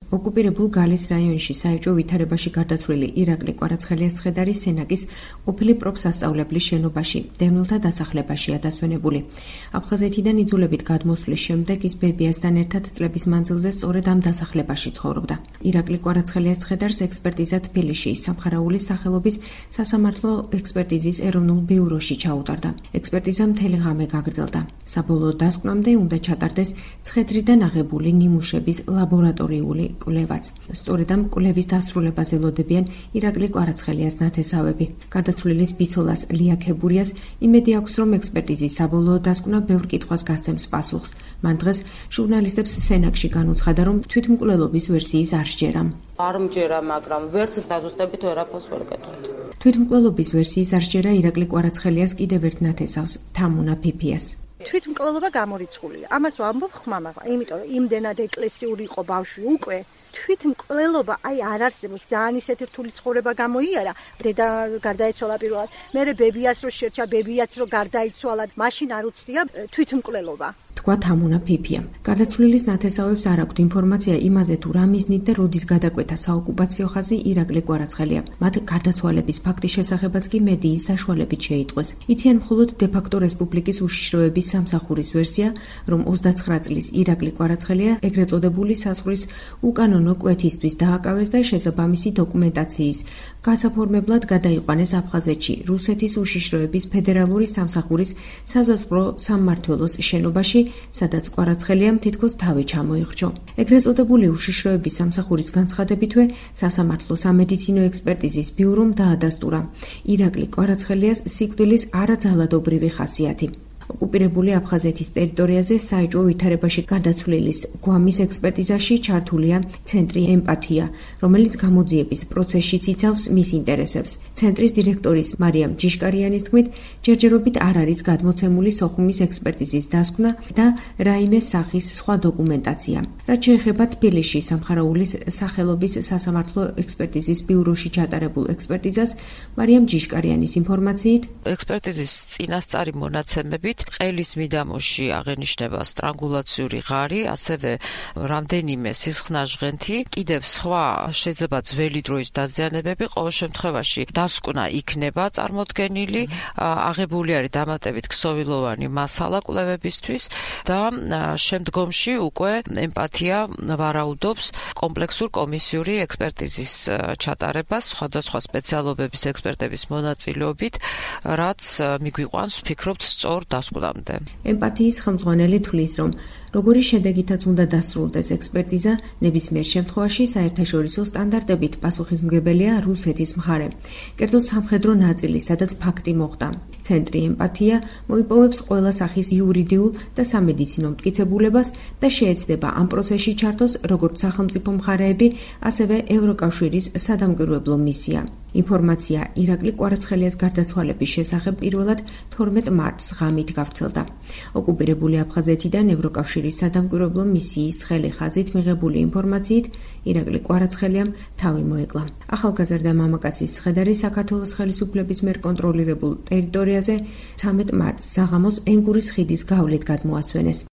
ოკუპირებულ გალის რაიონში საეჭვო ვითარებაში გარდაცვლილი ირაკლი კვარაცხელიას ცხედარი სენაკის ყოფილი პროფსასწავლებლის შენობაში დევნილთა დასახლებაშია დასვენებული. აფხაზეთიდან იძულებით გადმოსვლის შემდეგ ის ბებიასთან ერთად წლების მანძილზე სწორედ ამ დასახლებაში ცხოვრობდა. ირაკლი კვარაცხელიას ცხედარს ექსპერტიზა თბილისის სამხარაულის სახელობის სასამართლო ექსპერტიზის ეროვნულ ბიუროში ჩაუტარდა. ექსპერტიზა მთელი ღამე გაგრძელდა. საბოლოო დასკვნამდე უნდა ჩატარდეს ცხედრიდან აღებული ნიმუშების ლაბორატორიული კვლევაც. სწორედ ამ კვლევის დასრულებას ელოდებიან ირაკლი კვარაცხელიას ნათესავები. გარდაცვლილის ბიცოლას ლია ქებურიას იმედი აქვს, რომ ექსპერტიზის საბოლოო დასკვნა ბევრ კითხვას გასცემს პასუხს. მან დღეს ჟურნალისტებს სენაკში განუცხადა, რომ თვითმკვლელობის ვერსიის არ სჯერა. არ მჯერა, მაგრამ ვერც დაზუსტებით ვერაფერს ვერ გეტყვით. თვითმკვლელობის ვერსიის არ სჯერა ირაკლი კვარაცხელიას კიდევ ერთ ნათესავს, თამუნა ფიფიას. თვითმკვლელობა გამორიცხულია. ამას ვამბობ ხმამა, იმიტომ რომ იმდენად ეკლესიური იყო ბავშვი უკვე თვითმკვლელობა არ არსებობს. ძალიან ისეთი რთული ცხოვრება გამოიარა. დედა გარდაიცვალა პირველად, მერე ბებიას რო შერჩა, ბებიაც რო გარდაიცვალა, მაშინ არ უცდია თვითმკვლელობა. თქვა თამუნა ფიფია. გარდაცვლილის ნათესავებს არ აქვთ ინფორმაცია იმაზე, თუ რა მიზნით და როდის გადაკვეთა საოკუპაციო ხაზი ირაკლი კვარაცხელია. მათ გარდაცვალების ფაქტის შესახებაც კი მედიის საშუალებით შეიტყვეს. იციან მხოლოდ დე-ფაქტო რესპუბლიკის უშიშროების სამსახურის ვერსია, რომ 29 წლის ირაკლი კვარაცხელია ეგრეთ წოდებული საზღვრის უკანონო კვეთისთვის დააკავეს და შესაბამისი დოკუმენტაციის გასაფორმებლად გადაიყვანეს აფხაზეთში, რუსეთის უშიშროების ფედერალური სამსახურის საზაზღვრო სამმართველოს შენობაში, სადაც კვარაცხელიამ თითქოს თავი ჩამოიხრჩო. ეგრეთ წოდებული უშიშროების სამსახურის განცხადებითვე სასამართლო სამედიცინო ექსპერტიზის ბიურომ დაადასტურა ირაკლი კვარაცხელიას სიკვდილის არაძალადობრივი ხასიათი. ოკუპირებული აფხაზეთის ტერიტორიაზე საეჭვო ვითარებაში გარდაცვლილის გვამის ექსპერტიზაში ჩართულია ცენტრი ემპათია, რომელიც გამოძიების პროცესშიც იცავს მის ინტერესებს. ცენტრის დირექტორის მარიამ ჯიშკარიანის თქმით, ჯერჯერობით არ არის გადმოცემული სოხუმის ექსპერტიზის დასკვნა და რაიმე სახის სხვა დოკუმენტაცია. რაც შეეხება თბილისში სამხარაულის სახელობის სასამართლო ექსპერტიზის ბიუროში ჩატარებულ ექსპერტიზას, მარიამ ჯიშკარიანის ინფორმაციით, ექსპერტიზის წინასწარი მონაცემებით ყელის მიდამოში აღენიშნება სტრანგულაციური ღარი, ასევე რამდენიმე სისხლნაჟღენთი, კიდევ სხვა შეიძლება ძველი დროის დაზიანებები, ყოველ შემთხვევაში დასკვნა იქნება წარმოდგენილი, აღებული არის დამატებით ქსოვილოვანი მასალა კვლევებისთვის და შემდგომში უკვე ემპათია ვარაუდობს კომპლექსურ კომისიური ექსპერტიზის ჩატარებას სხვადასხვა სპეციალობების ექსპერტების მონაწილეობით, რაც მიგვიყვანს ვფიქრობთ სწორ დასკვნამდე. ემპათიის ხელმძღვანელი თვლის, რომ როგორი შედეგითაც უნდა დასრულდეს ექსპერტიზა, ნებისმიერ შემთხვევაში საერთაშორისო სტანდარტებით პასუხისმგებელია რუსეთის მხარე. კერძოდ სამხედრო ნაწილი, სადაც ფაქტი მოხდა. ცენტრი ემპათია მოიპოვებს ყველა სახის იურიდიულ და სამედიცინო მტკიცებულებას და შეეცდება ამ პროცესში ჩართოს როგორც სახელმწიფო მხარეები, ასევე ევროკავშირის სადამკვირვებლო მისია. ინფორმაცია ირაკლი კვარაცხელიას გარდაცვალების შესახებ პირველად 12 მარტს ღამით გავრცელდა. ოკუპირებული აფხაზეთიდან ევროკავშირის სადამკვირვებლო მისიის ცხელი ხაზით მიღებული ინფორმაციით ირაკლი კვარაცხელიამ თავი მოეკლა. ახალგაზრდა მამაკაცის ცხედარი საქართველოს ხელისუფლების მიერ კონტროლირებულ ტერიტორიაზე 13 მარტს საღამოს ენგურის ხიდის გავლით გადმოასვენეს.